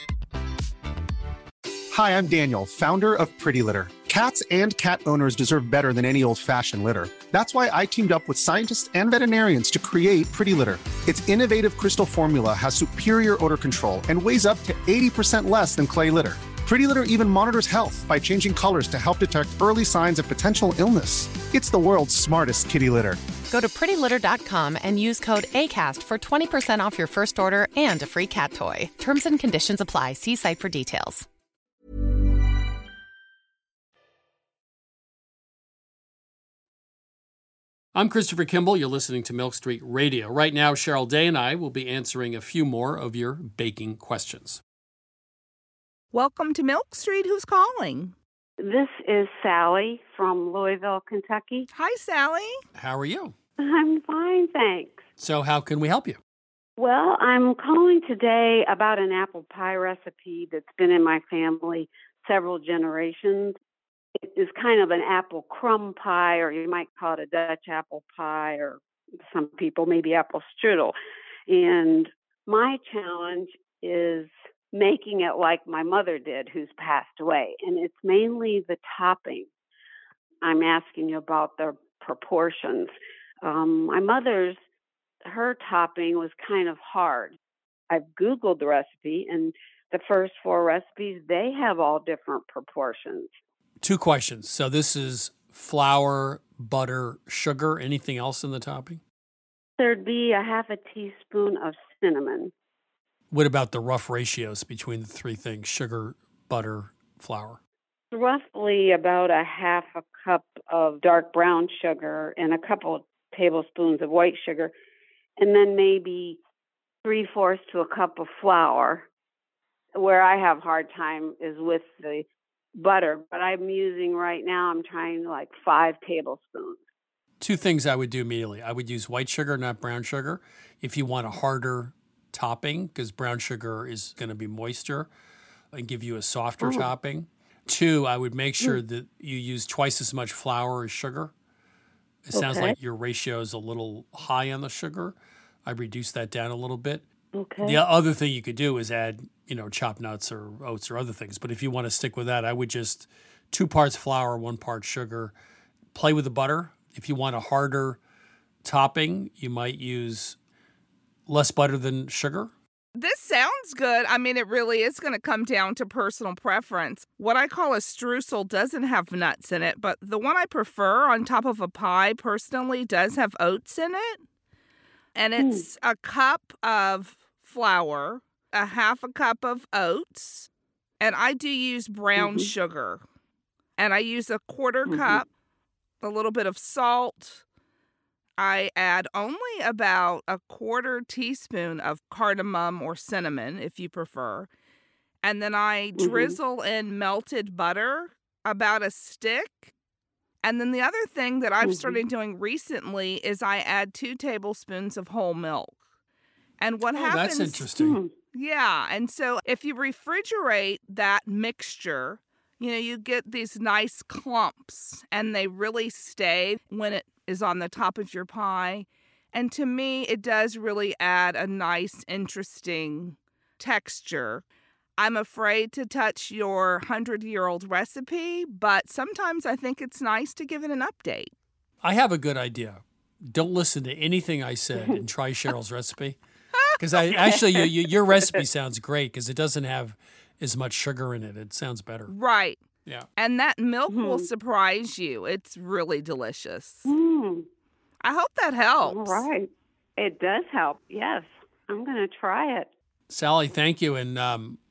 Hi, I'm Daniel, founder of Pretty Litter. Cats and cat owners deserve better than any old-fashioned litter. That's why I teamed up with scientists and veterinarians to create Pretty Litter. Its innovative crystal formula has superior odor control and weighs up to eighty percent less than clay litter. Pretty Litter even monitors health by changing colors to help detect early signs of potential illness. It's the world's smartest kitty litter. Go to pretty litter dot com and use code ACAST for twenty percent off your first order and a free cat toy. Terms and conditions apply. See site for details. I'm Christopher Kimball. You're listening to Milk Street Radio. Right now, Cheryl Day and I will be answering a few more of your baking questions. Welcome to Milk Street. Who's calling? This is Sally from Louisville, Kentucky. Hi, Sally. How are you? I'm fine, thanks. So how can we help you? Well, I'm calling today about an apple pie recipe that's been in my family several generations. It is kind of an apple crumb pie, or you might call it a Dutch apple pie, or some people maybe apple strudel. And my challenge is making it like my mother did, who's passed away. And it's mainly the topping. I'm asking you about the proportions. Um, my mother's, her topping was kind of hard. I've Googled the recipe, and the first four recipes, they have all different proportions. Two questions. So this is flour, butter, sugar, anything else in the topping? There'd be a half a teaspoon of cinnamon. What about the rough ratios between the three things, sugar, butter, flour? Roughly about a half a cup of dark brown sugar and a couple of tablespoons of white sugar, and then maybe three-fourths to a cup of flour. Where I have a hard time is with the butter, but I'm using right now, I'm trying like five tablespoons. Two things I would do immediately. I would use white sugar, not brown sugar, if you want a harder topping, because brown sugar is going to be moister and give you a softer oh. topping. Two, I would make sure mm. that you use twice as much flour as sugar. It sounds okay. like your ratio is a little high on the sugar. I reduce that down a little bit. Okay. The other thing you could do is add, you know, chopped nuts or oats or other things. But if you want to stick with that, I would just two parts flour, one part sugar. Play with the butter. If you want a harder topping, you might use less butter than sugar. This sounds good. I mean, it really is going to come down to personal preference. What I call a streusel doesn't have nuts in it, but the one I prefer on top of a pie personally does have oats in it. And it's mm. a cup of flour, a half a cup of oats, and I do use brown mm-hmm. sugar. And I use a quarter mm-hmm. cup, a little bit of salt. I add only about a quarter teaspoon of cardamom or cinnamon, if you prefer. And then I mm-hmm. drizzle in melted butter, about a stick. And then the other thing that I've mm-hmm. started doing recently is I add two tablespoons of whole milk. And what oh, happens... that's interesting. Yeah. And so if you refrigerate that mixture, you know, you get these nice clumps and they really stay when it is on the top of your pie. And to me, it does really add a nice, interesting texture. I'm afraid to touch your hundred-year-old recipe, but sometimes I think it's nice to give it an update. I have a good idea. Don't listen to anything I said and try Cheryl's recipe. Because I actually, you, you, your recipe sounds great because it doesn't have as much sugar in it. It sounds better. Right. Yeah. And that milk mm. will surprise you. It's really delicious. Mm. I hope that helps. All right. It does help. Yes. I'm going to try it. Sally, thank you. And um,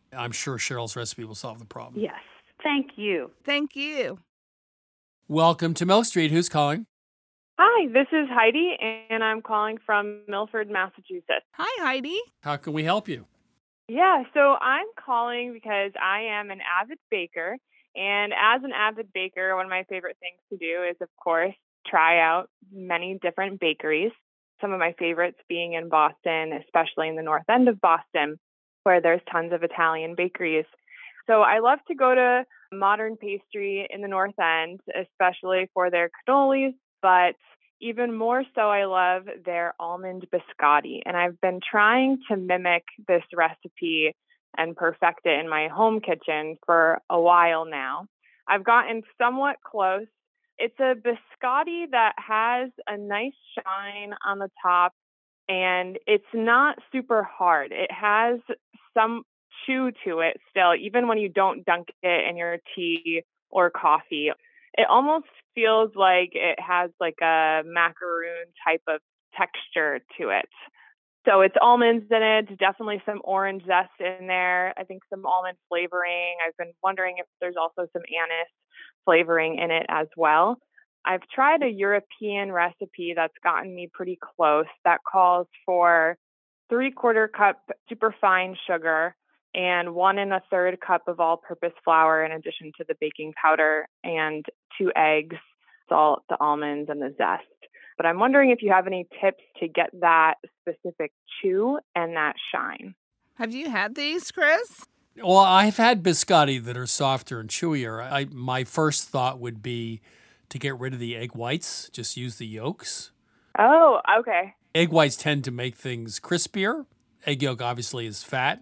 I'm sure Cheryl's recipe will solve the problem. Yes. Thank you. Thank you. Welcome to Milk Street. Who's calling? Hi, this is Heidi, and I'm calling from Milford, Massachusetts. Hi, Heidi. How can we help you? Yeah, so I'm calling because I am an avid baker, and as an avid baker, one of my favorite things to do is, of course, try out many different bakeries. Some of my favorites being in Boston, especially in the north end of Boston, where there's tons of Italian bakeries. So I love to go to Modern Pastry in the north end, especially for their cannolis, but even more so, I love their almond biscotti. And I've been trying to mimic this recipe and perfect it in my home kitchen for a while now. I've gotten somewhat close. It's a biscotti that has a nice shine on the top, and it's not super hard. It has some chew to it still, even when you don't dunk it in your tea or coffee. It almost feels like it has like a macaroon type of texture to it. So it's almonds in it, definitely some orange zest in there. I think some almond flavoring. I've been wondering if there's also some anise flavoring in it as well. I've tried a European recipe that's gotten me pretty close that calls for three quarter cup superfine sugar and one and a third cup of all-purpose flour in addition to the baking powder and two eggs, salt, the almonds, and the zest. But I'm wondering if you have any tips to get that specific chew and that shine. Have you had these, Chris? Well, I've had biscotti that are softer and chewier. I, my first thought would be to get rid of the egg whites, just use the yolks. Oh, okay. Egg whites tend to make things crispier. Egg yolk obviously is fat.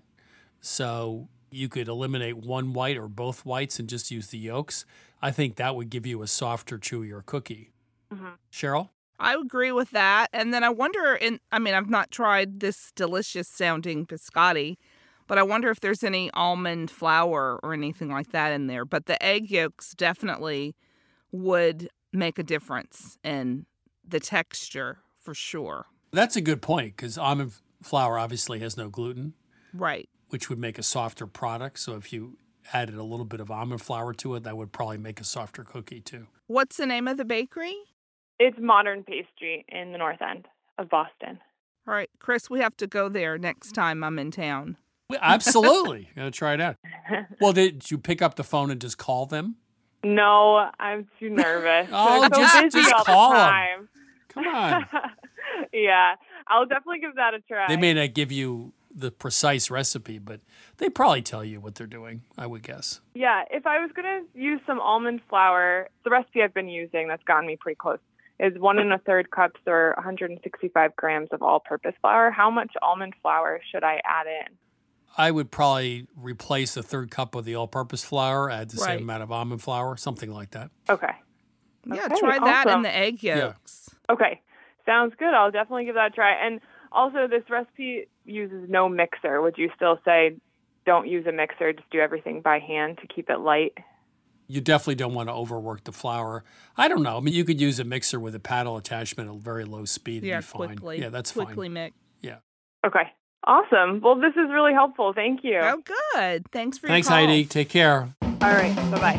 So you could eliminate one white or both whites and just use the yolks. I think that would give you a softer, chewier cookie. Mm-hmm. Cheryl? I agree with that. And then I wonder, in, I mean, I've not tried this delicious sounding biscotti, but I wonder if there's any almond flour or anything like that in there. But the egg yolks definitely would make a difference in the texture for sure. That's a good point because almond flour obviously has no gluten. Right. Which would make a softer product. So if you added a little bit of almond flour to it, that would probably make a softer cookie too. What's the name of the bakery? It's Modern Pastry in the north end of Boston. All right, Chris, we have to go there next time I'm in town. Absolutely. Gotta try it out. Well, did you pick up the phone and just call them? No, I'm too nervous. Oh, I'm so just, busy just all call the them. time. Come on. Yeah, I'll definitely give that a try. They may not give you the precise recipe, but they probably tell you what they're doing, I would guess. Yeah, if I was going to use some almond flour, the recipe I've been using that's gotten me pretty close is one and a third cups or one hundred sixty-five grams of all-purpose flour. How much almond flour should I add in? I would probably replace a third cup of the all-purpose flour, add the Right. same amount of almond flour, something like that. Okay. Yeah, Okay, try that awesome. and the egg yolks. Okay, sounds good. I'll definitely give that a try. And also, this recipe uses no mixer. Would you still say don't use a mixer, just do everything by hand to keep it light? You definitely don't want to overwork the flour. I don't know. I mean, you could use a mixer with a paddle attachment at very low speed and Yeah, be fine. quickly. Yeah, that's quickly fine. mix. Yeah. Okay, awesome. Well, this is really helpful. Thank you. Oh, good. Thanks for Thanks, your call. Heidi. Take care. All right, bye-bye.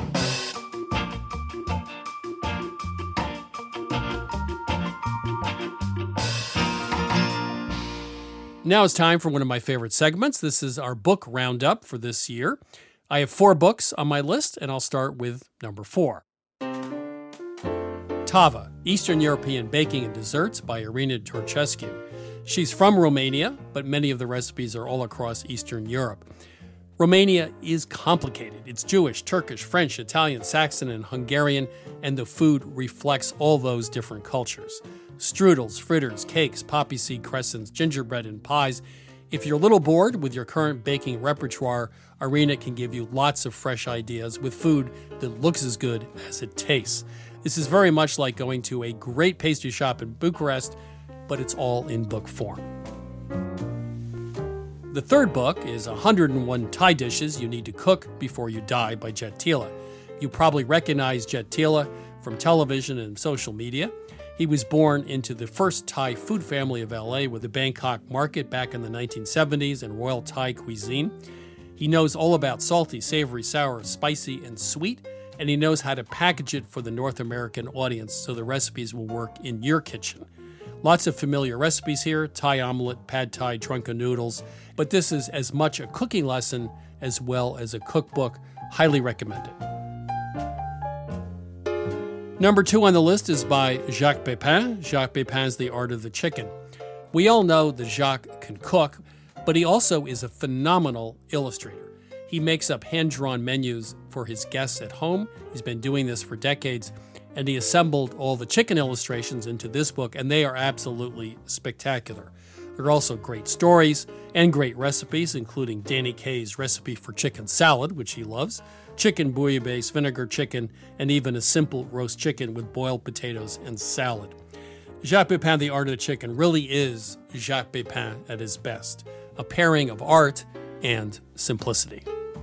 Now it's time for one of my favorite segments. This is our book roundup for this year. I have four books on my list, and I'll start with number four. Tava, Eastern European Baking and Desserts by Irina Turcescu. She's from Romania, but many of the recipes are all across Eastern Europe. Romania is complicated. It's Jewish, Turkish, French, Italian, Saxon, and Hungarian, and the food reflects all those different cultures. Strudels, fritters, cakes, poppy seed crescents, gingerbread, and pies. If you're a little bored with your current baking repertoire, Irina can give you lots of fresh ideas with food that looks as good as it tastes. This is very much like going to a great pastry shop in Bucharest, but it's all in book form. The third book is one hundred and one Thai Dishes You Need to Cook Before You Die by Jet Tila. You probably recognize Jet Tila from television and social media. He was born into the first Thai food family of L A with the Bangkok market back in the nineteen seventies and Royal Thai cuisine. He knows all about salty, savory, sour, spicy, and sweet, and he knows how to package it for the North American audience so the recipes will work in your kitchen. Lots of familiar recipes here, Thai omelet, pad Thai, drunken noodles, but this is as much a cooking lesson as well as a cookbook. Highly recommended. Number two on the list is by Jacques Pepin. Jacques Pepin's The Art of the Chicken. We all know that Jacques can cook, but he also is a phenomenal illustrator. He makes up hand-drawn menus for his guests at home. He's been doing this for decades, and he assembled all the chicken illustrations into this book, and they are absolutely spectacular. There are also great stories and great recipes, including Danny Kaye's recipe for chicken salad, which he loves, chicken bouillabaisse, vinegar chicken, and even a simple roast chicken with boiled potatoes and salad. Jacques Pepin, The Art of the Chicken, really is Jacques Pepin at his best, a pairing of art and simplicity.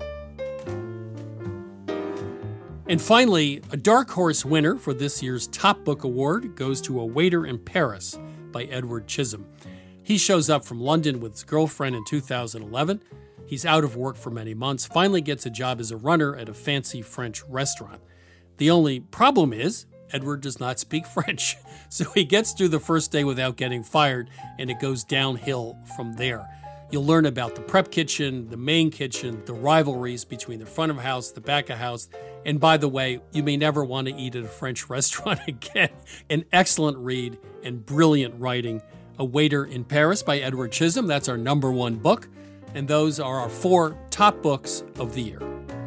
And finally, a dark horse winner for this year's Top Book Award goes to A Waiter in Paris by Edward Chisholm. He shows up from London with his girlfriend in two thousand eleven. He's out of work for many months, finally gets a job as a runner at a fancy French restaurant. The only problem is, Edward does not speak French, so he gets through the first day without getting fired, and it goes downhill from there. You'll learn about the prep kitchen, the main kitchen, the rivalries between the front of house, the back of house, and by the way, you may never want to eat at a French restaurant again. An excellent read and brilliant writing. A Waiter in Paris by Edward Chisholm, that's our number one book, and those are our four top books of the year.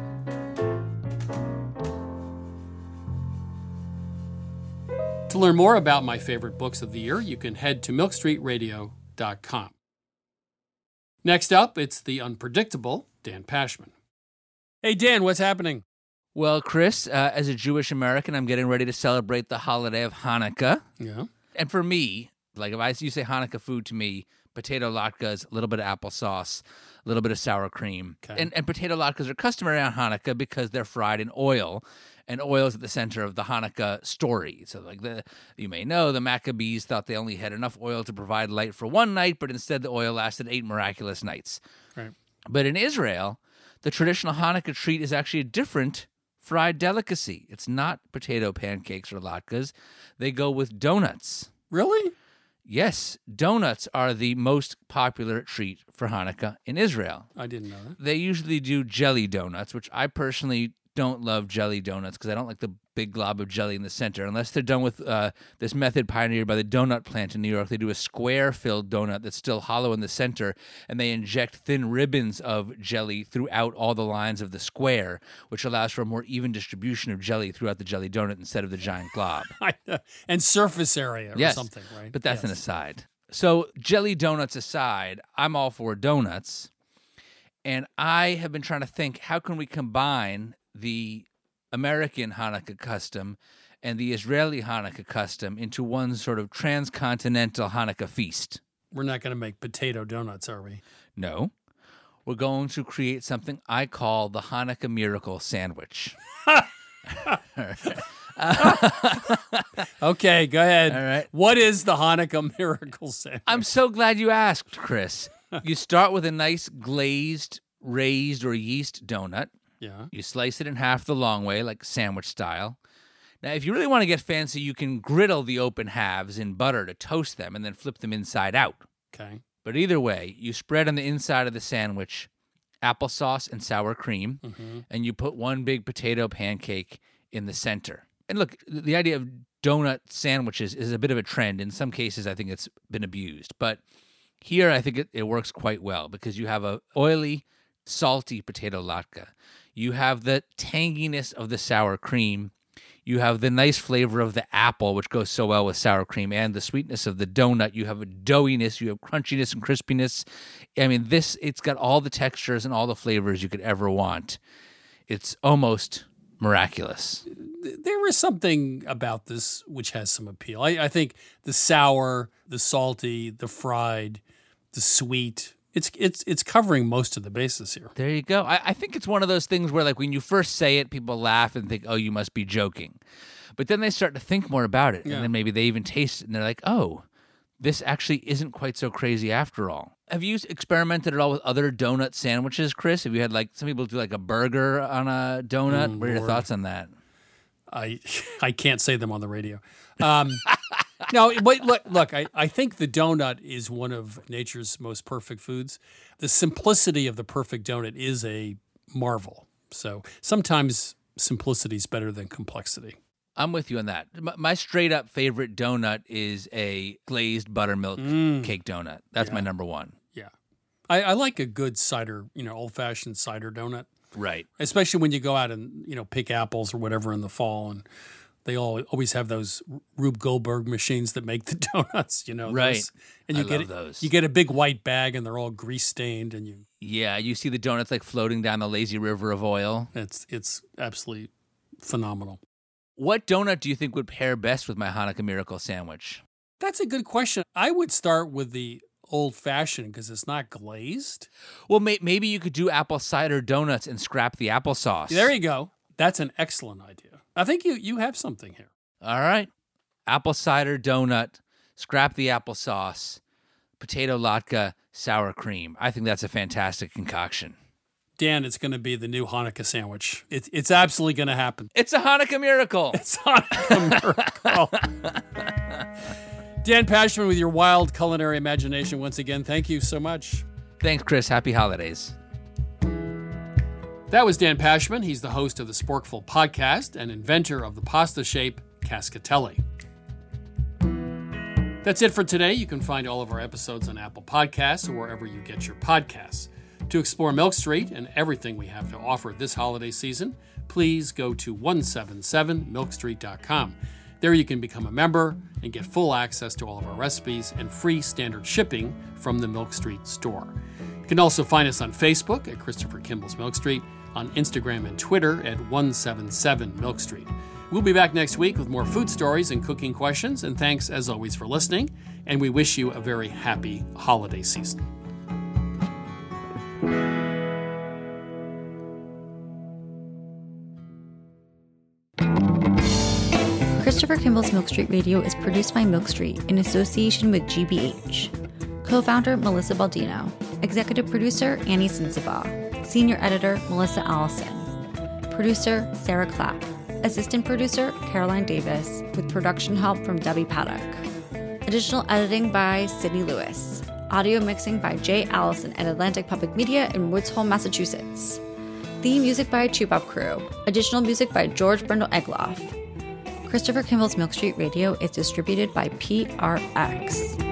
To learn more about my favorite books of the year, you can head to milk street radio dot com. Next up, it's the unpredictable Dan Pashman. Hey, Dan, what's happening? Well, Chris, uh, as a Jewish American, I'm getting ready to celebrate the holiday of Hanukkah. Yeah. And for me, like if I you say Hanukkah food to me, potato latkes, a little bit of applesauce, a little bit of sour cream. Okay. And, and potato latkes are customary on Hanukkah because they're fried in oil, and oil is at the center of the Hanukkah story. So like the you may know, the Maccabees thought they only had enough oil to provide light for one night, but instead the oil lasted eight miraculous nights. Right. But in Israel, the traditional Hanukkah treat is actually a different fried delicacy. It's not potato pancakes or latkes. They go with donuts. Really? Yes, donuts are the most popular treat for Hanukkah in Israel. I didn't know that. They usually do jelly donuts, which I personally don't love jelly donuts because I don't like the big glob of jelly in the center. Unless they're done with uh, this method pioneered by the donut plant in New York. They do a square-filled donut that's still hollow in the center, and they inject thin ribbons of jelly throughout all the lines of the square, which allows for a more even distribution of jelly throughout the jelly donut instead of the giant glob. And surface area or yes, something, right? But that's yes. an aside. So jelly donuts aside, I'm all for donuts. And I have been trying to think, how can we combine the American Hanukkah custom and the Israeli Hanukkah custom into one sort of transcontinental Hanukkah feast? We're not going to make potato donuts, are we? No. We're going to create something I call the Hanukkah Miracle Sandwich. Okay, go ahead. All right. What is the Hanukkah Miracle Sandwich? I'm so glad you asked, Chris. You start with a nice glazed, raised, or yeast donut. Yeah. You slice it in half the long way, like sandwich style. Now, if you really want to get fancy, you can griddle the open halves in butter to toast them and then flip them inside out. Okay. But either way, you spread on the inside of the sandwich applesauce and sour cream, mm-hmm. and you put one big potato pancake in the center. And look, the idea of donut sandwiches is a bit of a trend. In some cases, I think it's been abused. But here, I think it, it works quite well because you have a oily, salty potato latke. You have the tanginess of the sour cream. You have the nice flavor of the apple, which goes so well with sour cream, and the sweetness of the donut. You have a doughiness. You have crunchiness and crispiness. I mean, this, it's got all the textures and all the flavors you could ever want. It's almost miraculous. There is something about this which has some appeal. I, I think the sour, the salty, the fried, the sweet, It's it's it's covering most of the bases here. There you go. I, I think it's one of those things where, like, when you first say it, people laugh and think, oh, you must be joking. But then they start to think more about it. Yeah. And then maybe they even taste it and they're like, oh, this actually isn't quite so crazy after all. Have you experimented at all with other donut sandwiches, Chris? Have you had like some people do like a burger on a donut? Mm, what are your Lord. thoughts on that? I I can't say them on the radio. Um, no, wait, look, look I, I think the donut is one of nature's most perfect foods. The simplicity of the perfect donut is a marvel. So sometimes simplicity is better than complexity. I'm with you on that. My, my straight up favorite donut is a glazed buttermilk Mm. cake donut. That's Yeah. my number one. Yeah. I, I like a good cider, you know, old-fashioned cider donut. Right. Especially when you go out and, you know, pick apples or whatever in the fall, and they all always have those Rube Goldberg machines that make the donuts, you know. Right. Those, and you I get love it, those. You get a big white bag and they're all grease stained, and you Yeah, you see the donuts like floating down the lazy river of oil. it's it's absolutely phenomenal. What donut do you think would pair best with my Hanukkah Miracle sandwich? That's a good question. I would start with the old-fashioned because it's not glazed. Well, may- maybe you could do apple cider donuts and scrap the applesauce. There you go. That's an excellent idea. I think you you have something here. All right. Apple cider donut, scrap the applesauce, potato latke, sour cream. I think that's a fantastic concoction. Dan, it's going to be the new Hanukkah sandwich. It's it's absolutely going to happen. It's a Hanukkah miracle. It's Hanukkah miracle. Dan Pashman with your wild culinary imagination once again. Thank you so much. Thanks, Chris. Happy holidays. That was Dan Pashman. He's the host of the Sporkful podcast and inventor of the pasta shape Cascatelli. That's it for today. You can find all of our episodes on Apple Podcasts or wherever you get your podcasts. To explore Milk Street and everything we have to offer this holiday season, please go to one seven seven milk street dot com. There you can become a member and get full access to all of our recipes and free standard shipping from the Milk Street store. You can also find us on Facebook at Christopher Kimball's Milk Street, on Instagram and Twitter at one seven seven milk street. We'll be back next week with more food stories and cooking questions, and thanks as always for listening, and we wish you a very happy holiday season. Christopher Kimball's Milk Street Radio is produced by Milk Street in association with G B H. Co-founder Melissa Baldino. Executive producer Annie Sensabaugh. Senior editor Melissa Allison. Producer Sarah Clapp. Assistant producer Caroline Davis, with production help from Debbie Paddock. Additional editing by Sydney Lewis. Audio mixing by Jay Allison at Atlantic Public Media in Woods Hole, Massachusetts. Theme music by Chubop Crew. Additional music by George Brindle Egloff. Christopher Kimball's Milk Street Radio is distributed by P R X.